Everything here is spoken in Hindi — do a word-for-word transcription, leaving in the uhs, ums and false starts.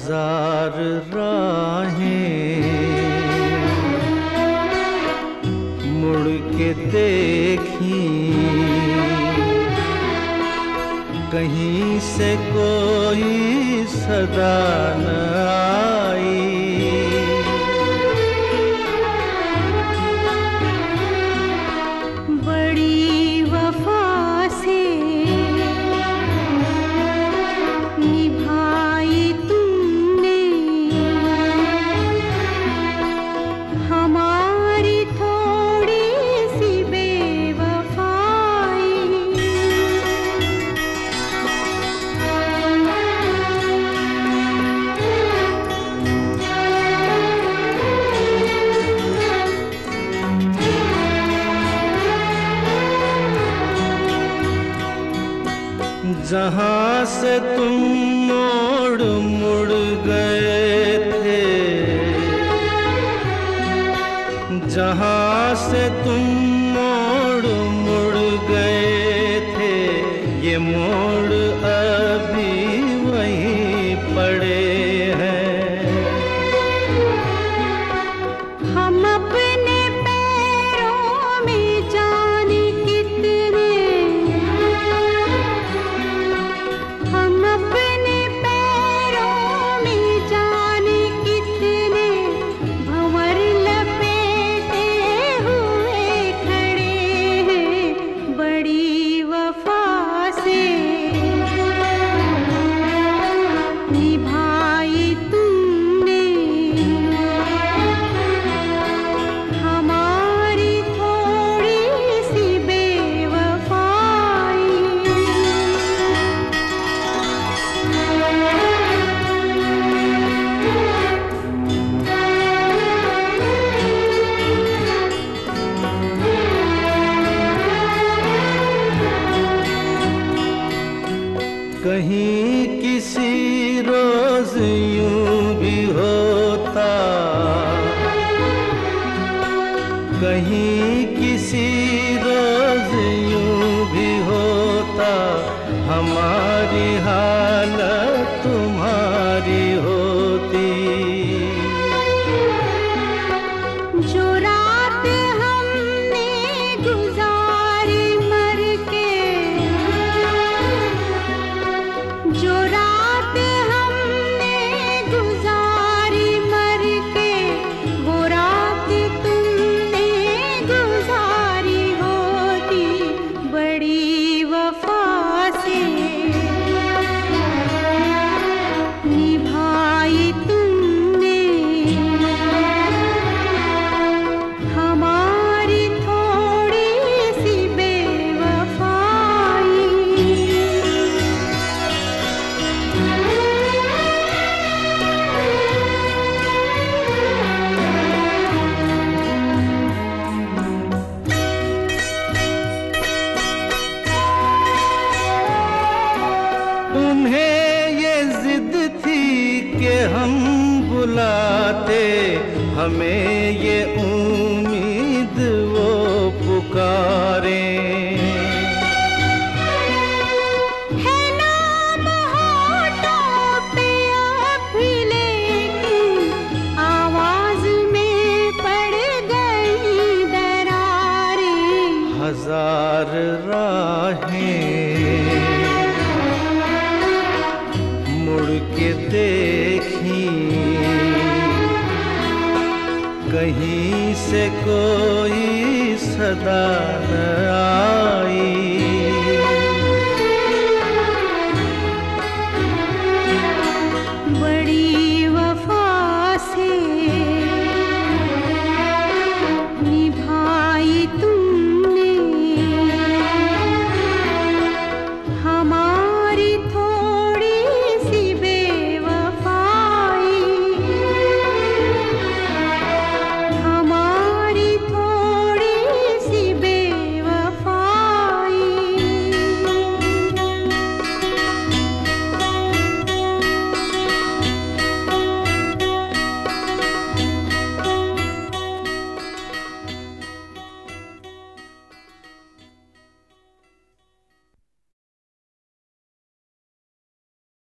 हजार राहें मुड़ के देखी, कहीं से कोई सदा न आई। बड़ी वफा से निभाई तुमने हमारी थोड़ी सी बेवफाई। जहाँ से तुम मोड़ मुड़ गए थे, जहाँ से तुम मोड़ मुड़ गए थे, ये मोड़ अभी वहीं पड़े हैं। हम अपने पैरों में जाने कितने, हम अपने पैरों में जाने कितने भंवर लपेटे हुए खड़े हैं। बड़ी वफा से निभाई तुमने हमारी थोड़ी सी बेवफाई। कहीं किसी रोज यूं भी होता, कहीं किसी रोज यूं भी होता, हमारी हालत तुम्हारी होती। जो रात हमने गुजारी मर के, जो रात हमने गुजारी मर के, वो रात तुमने गुजारी होती। बड़ी वफा से निभाई तुमने हमारी थोड़ी सी बेवफाई। उन्हें ये जिद थी कि हम बुलाते, हमें ये उम्मीद वो पुकारें। है नाम होठों पे अब भी लेकिन आवाज में पड़ गई दरारें। हजार राहें मुड़ के देखी, कहीं से कोई सदा न आई।